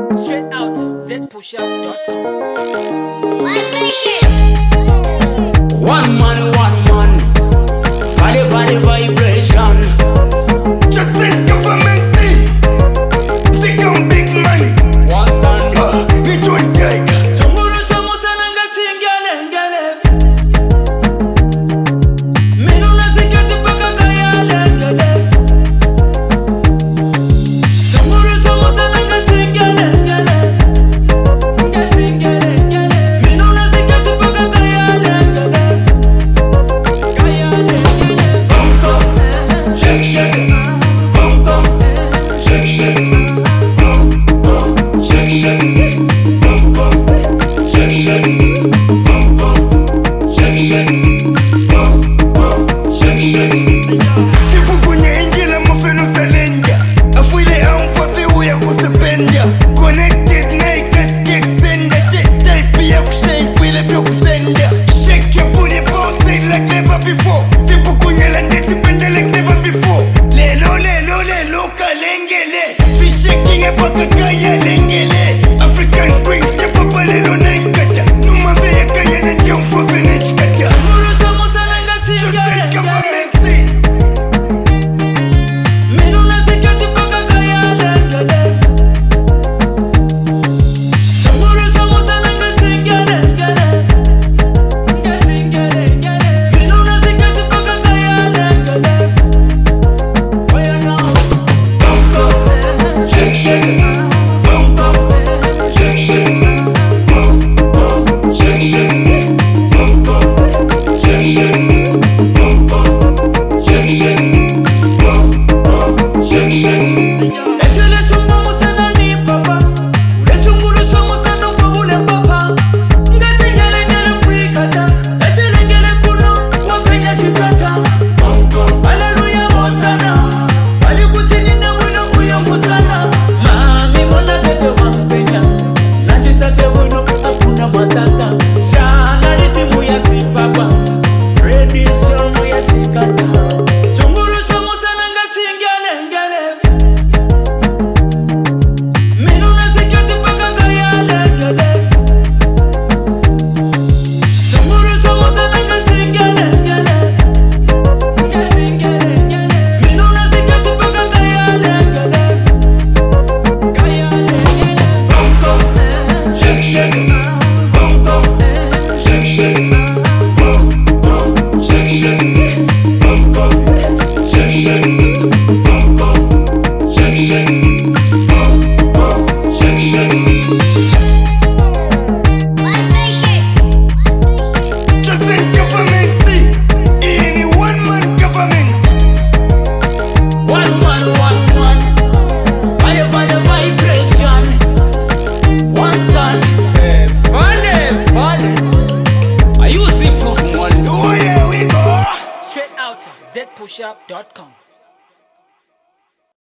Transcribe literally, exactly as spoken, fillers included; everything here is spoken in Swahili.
Straight out Z Push Up dot com. One man, one man, valley, valley vibration. Just think government tea, think on big money. One stand, uh, need to engage. Sunguru somo sananga chingale ngale. Minuna sikati paka kaya ngale. Sunguru somo sananga chingale ngale. Ngale ngale. Minuna sikati paka kaya ngale. Kaya ngale. Bongo, shake shake. Bongo, shake shake. Bongo, shake shake. Bongo, shake shake. Bongo, shake shake. Bongo, shake shake. Sipu kwenye injila mafeno salenja. Afuile amfafi uya kusepenja. Connected naked kick sender. Type ya kushake fuile fyo kusenda. Shake your booty bounce it like never before. Sipu kwenye landesi pende like never before. Lelo lelo lelo kalengele. Fi shaking ya paka kaya lengele. African queen tepa palelo naikata. Numa veya kaya nandia mfafi nechikata. Sunguru somo sananga Just chingale think ngale. government tea. Minuna sikati paka kaya ngale. Sunguru somo sananga chingale ngale. Ngale ngale ngale. Minuna sikati paka kaya ngale. Oya now. Bongo, shake shake. Bongo, shake shake. Bongo, shake shake. Bongo, shake shake. Bongo, shake shake. Bongo, shake shake. Esele sumbo musana ni papa. Ule sunguru somo sana kwa ule papa. Ngati ngele ngele mwikata. Esele ngele kuno wakanya shikata. Bongo, haleluya hosana. Wali kutini na mwino kuyongu sana. Mami mwana fefe wampenya. Nachi safe wino hakuna matata. Sana ritimu ya sipapa. Redison mu ya shikata. Sunguru somo sana ngachi ngele ngele. Minuna sikati paka kaya ngele. Sunguru somo sana ngachi ngele ngele. Ngale ngale ngale. Minuna sikati paka kaya ngele. Kaya ngale. Bongo, shake shake. Bongo, shake shake. Bongo, shake shake. Bongo, shake shake. Bongo, shake shake. Bongo, shake shake. Just think government tea. Any one man government. One man, one man, fire, fire, vibration. One stand, eh, fale, fale. I use improve money. Oh yeah, we go. Straight out Z Push Up dot com.